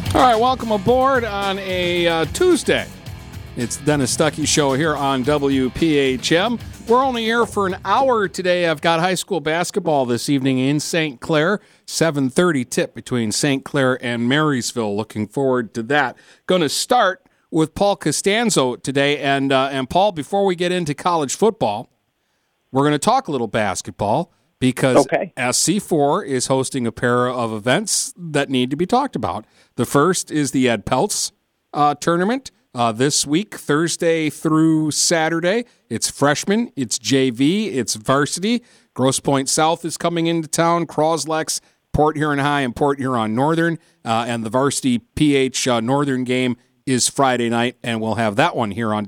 All right, welcome aboard on a Tuesday. It's the Dennis Stuckey Show here on WPHM. We're only here for an hour today. I've got high school basketball this evening in St. Clair. 7:30 tip between St. Clair and Marysville. Looking forward to that. Going to start with Paul Costanzo today. And Paul, before we get into college football, we're going to talk a little basketball because SC4 is hosting a pair of events that need to be talked about. The first is the Ed Peltz tournament. This week, Thursday through Saturday. It's freshman, it's JV, it's varsity. Grosse Pointe South is coming into town, Croslex, Port Huron High, and Port Huron Northern. And the varsity PH Northern game is Friday night, and we'll have that one here on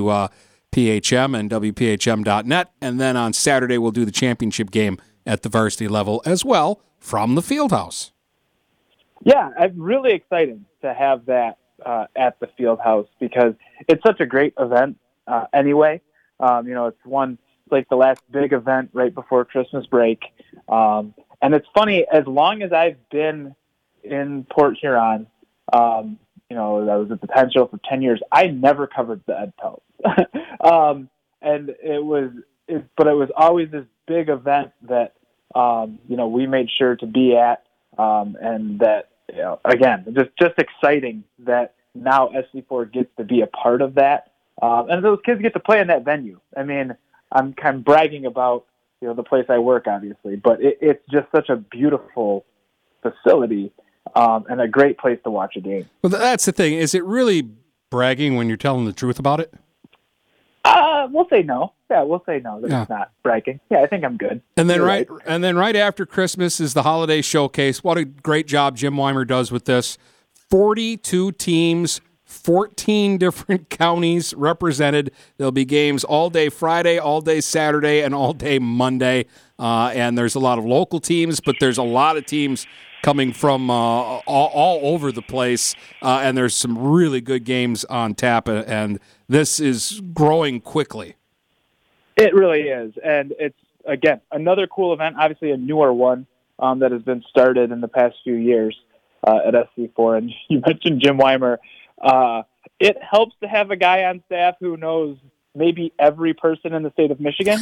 WPHM and WPHM.net. And then on Saturday, we'll do the championship game at the varsity level as well from the Fieldhouse. Yeah, I'm really excited to have that at the Fieldhouse because it's such a great event anyway. It's like the last big event right before Christmas break. And it's funny, as long as I've been in Port Huron, I was at the Penn Show for 10 years, I never covered the Ed Peltz. And it was always this big event that, we made sure to be at. And that, again, just exciting that now SC4 gets to be a part of that. And those kids get to play in that venue. I mean, I'm kind of bragging about, the place I work, obviously, but it's just such a beautiful facility and a great place to watch a game. Well, that's the thing. Is it really bragging when you're telling the truth about it? We'll say no. Yeah, we'll say no. It's not bragging. Yeah, I think I'm good. And then right after Christmas is the holiday showcase. What a great job Jim Weimer does with this. 42 teams, 14 different counties represented. There'll be games all day Friday, all day Saturday, and all day Monday. And there's a lot of local teams, but there's a lot of teams coming from all over the place. And there's some really good games on tap, and this is growing quickly. It really is. And it's, again, another cool event, obviously a newer one that has been started in the past few years at SC4. And you mentioned Jim Weimer. It helps to have a guy on staff who knows maybe every person in the state of Michigan.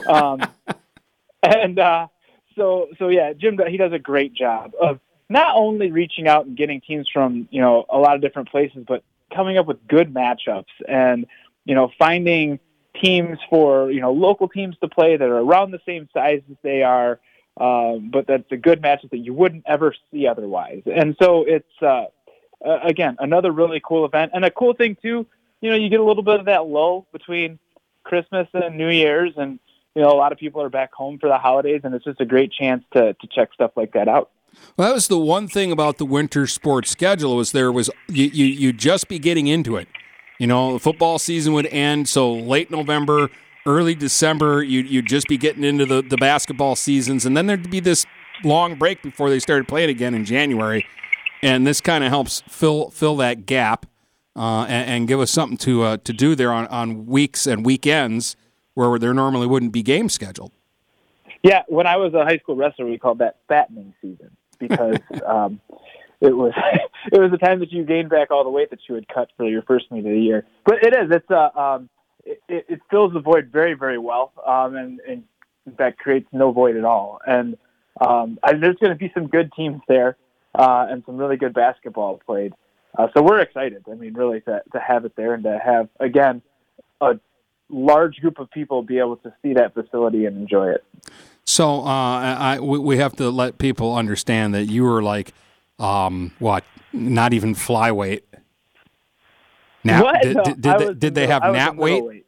So yeah, Jim, he does a great job of not only reaching out and getting teams from, a lot of different places, but coming up with good matchups and, finding teams for, local teams to play that are around the same size as they are, but that's a good matchup that you wouldn't ever see otherwise. And so it's, again, another really cool event. And a cool thing, too, you get a little bit of that lull between Christmas and New Year's, and, a lot of people are back home for the holidays, and it's just a great chance to check stuff like that out. Well, that was the one thing about the winter sports schedule was you'd just be getting into it. The football season would end, so late November, early December, you'd just be getting into the basketball seasons, and then there'd be this long break before they started playing again in January, and this kind of helps fill that gap and give us something to do there on weeks and weekends where there normally wouldn't be games scheduled. Yeah, when I was a high school wrestler, we called that fattening season because it was the time that you gained back all the weight that you had cut for your first meet of the year. But it fills the void very, very well, and in fact creates no void at all. And there's going to be some good teams there and some really good basketball played. So we're excited. I mean, really to have it there and to have, again, a large group of people be able to see that facility and enjoy it. So we have to let people understand that you were like, not even flyweight. Now, what? Did they have nat weight?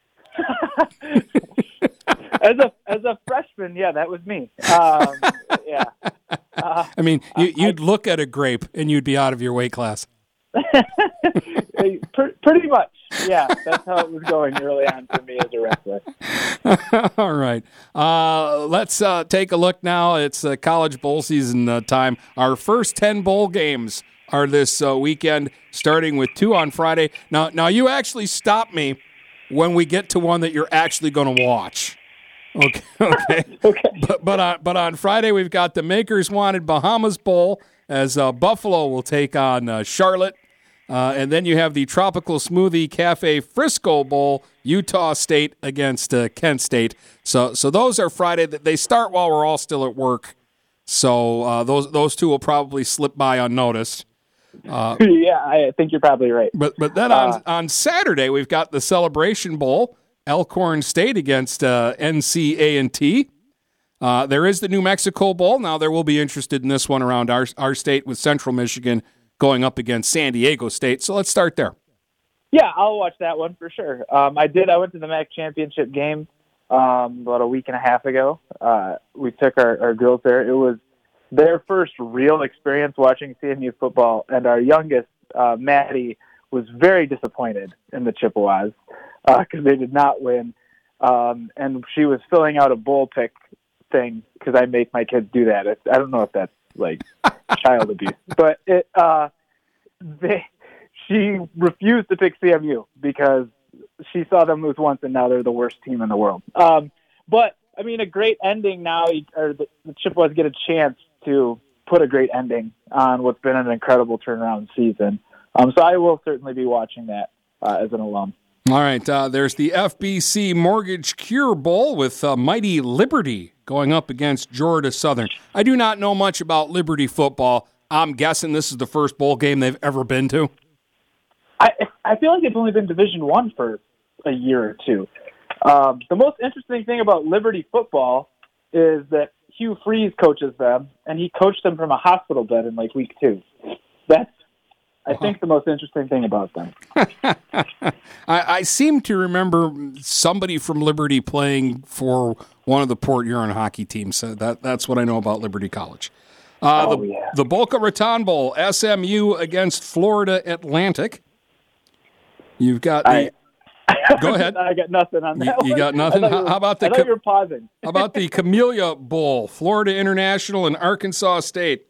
As a freshman, yeah, that was me. Yeah. I mean, you'd look at a grape and you'd be out of your weight class. Pretty much, yeah. That's how it was going early on for me as a wrestler. All right. Let's take a look now. It's college bowl season time. Our first 10 bowl games are this weekend, starting with 2 on Friday. Now you actually stop me when we get to one that you're actually going to watch. Okay. Okay. But on Friday we've got the Makers Wanted Bahamas Bowl as Buffalo will take on Charlotte. And then you have the Tropical Smoothie Cafe Frisco Bowl, Utah State against Kent State. So those are Friday. They start while we're all still at work. So those two will probably slip by unnoticed. Yeah, I think you're probably right. But then on Saturday, we've got the Celebration Bowl, Elkhorn State against NC-A&T. There is the New Mexico Bowl. Now, there will be interested in this one around our state with Central Michigan going up against San Diego State. So let's start there. Yeah, I'll watch that one for sure. I went to the MAC championship game about a week and a half ago. We took our girls there. It was their first real experience watching CMU football, and our youngest, Maddie, was very disappointed in the Chippewas because they did not win. And she was filling out a bowl pick thing because I make my kids do that. I don't know if that's like child abuse, but she refused to pick CMU because she saw them lose once and now they're the worst team in the world. But I mean, a great ending now, the Chippewas get a chance to put a great ending on what's been an incredible turnaround season. So I will certainly be watching that as an alum. All right, there's the FBC Mortgage Cure Bowl with Mighty Liberty going up against Georgia Southern. I do not know much about Liberty football. I'm guessing this is the first bowl game they've ever been to. I feel like they've only been Division I for a year or two. The most interesting thing about Liberty football is that Hugh Freeze coaches them, and he coached them from a hospital bed in like week 2. That's, I think, the most interesting thing about them. I seem to remember somebody from Liberty playing for one of the Port Huron hockey teams. That's what I know about Liberty College. The Boca Raton Bowl, SMU against Florida Atlantic. You've got the... Go ahead. I got nothing on that. You got nothing? How about I thought you were pausing. How about the Camellia Bowl, Florida International and Arkansas State?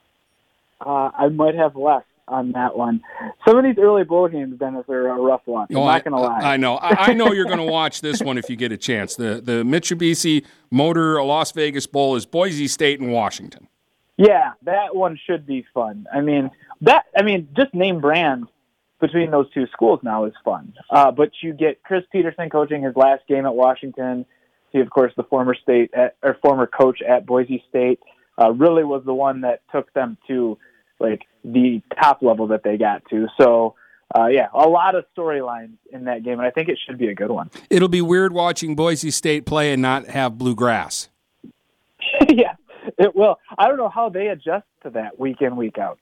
I might have less on that one. Some of these early bowl games, Dennis, are a rough one. I'm not going to lie. I know. I know you're going to watch this one if you get a chance. The Mitsubishi Motor Las Vegas Bowl is Boise State and Washington. Yeah, that one should be fun. I mean, just name brand between those two schools now is fun. But you get Chris Peterson coaching his last game at Washington. He, of course, the former coach at Boise State, really was the one that took them to like the top level that they got to. So, a lot of storylines in that game, and I think it should be a good one. It'll be weird watching Boise State play and not have blue grass. Yeah, it will. I don't know how they adjust to that week in, week out.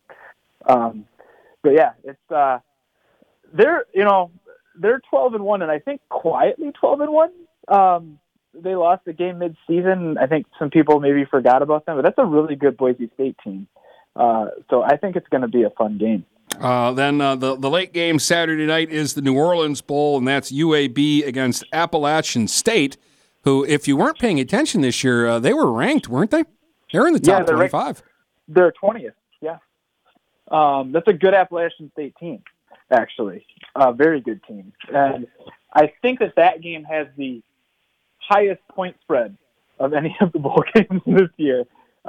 But yeah, it's they're 12-1, and I think quietly 12-1. They lost the game mid-season. I think some people maybe forgot about them, but that's a really good Boise State team. So I think it's going to be a fun game. Then the late game Saturday night is the New Orleans Bowl, and that's UAB against Appalachian State, who, if you weren't paying attention this year, they were ranked, weren't they? They're in the top 25. They're 20th, yeah. That's a good Appalachian State team, actually. A very good team. And I think that game has the highest point spread of any of the bowl games this year.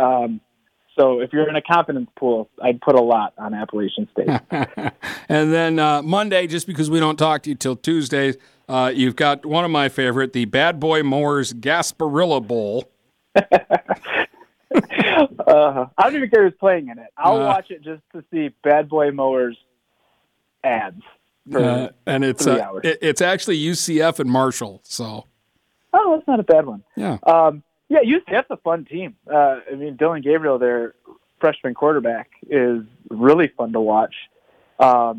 So if you're in a confidence pool, I'd put a lot on Appalachian State. And then Monday, just because we don't talk to you till Tuesdays, you've got one of my favorite, the Bad Boy Mowers Gasparilla Bowl. I don't even care who's playing in it. I'll watch it just to see Bad Boy Mowers ads. And it's actually UCF and Marshall. So, that's not a bad one. Yeah. UCF's a fun team. Dylan Gabriel, their freshman quarterback, is really fun to watch. That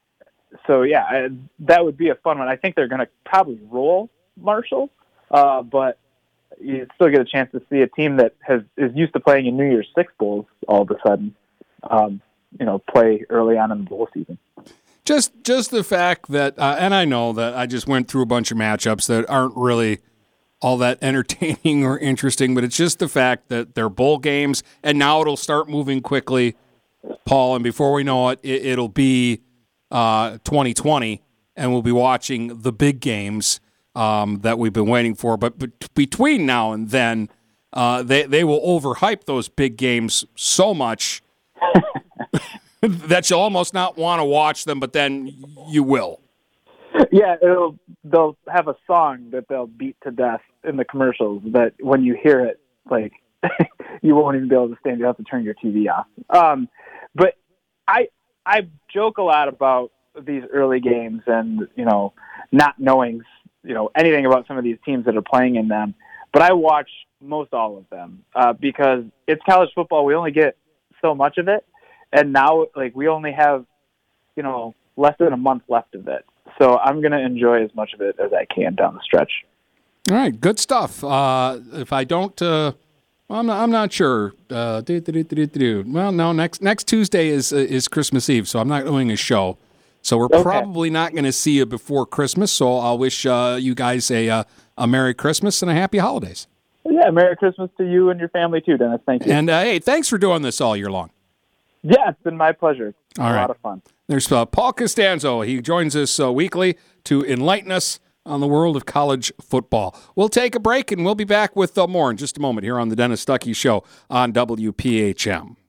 would be a fun one. I think they're going to probably roll Marshall, but you still get a chance to see a team that is used to playing in New Year's Six bowls all of a sudden, play early on in the bowl season. Just the fact that, and I know that I just went through a bunch of matchups that aren't really all that entertaining or interesting, but it's just the fact that they're bowl games, and now it'll start moving quickly, Paul, and before we know it, it'll be 2020, and we'll be watching the big games that we've been waiting for. But between now and then, they will overhype those big games so much that you'll almost not want to watch them, but then you will. Yeah, they'll have a song that they'll beat to death in the commercials that when you hear it, like, you won't even be able to stand. You have to turn your TV off. But I joke a lot about these early games and, not knowing, anything about some of these teams that are playing in them. But I watch most all of them because it's college football. We only get so much of it. And now, like, we only have, less than a month left of it. So I'm going to enjoy as much of it as I can down the stretch. All right, good stuff. If I don't, I'm not sure. Well, no, next Tuesday is Christmas Eve, so I'm not doing a show. So we're probably not going to see you before Christmas. So I'll wish you guys a Merry Christmas and a Happy Holidays. Yeah, Merry Christmas to you and your family too, Dennis. Thank you. And hey, thanks for doing this all year long. Yeah, it's been my pleasure. It's all right. A lot of fun. There's Paul Costanzo. He joins us weekly to enlighten us on the world of college football. We'll take a break, and we'll be back with more in just a moment here on the Dennis Stuckey Show on WPHM.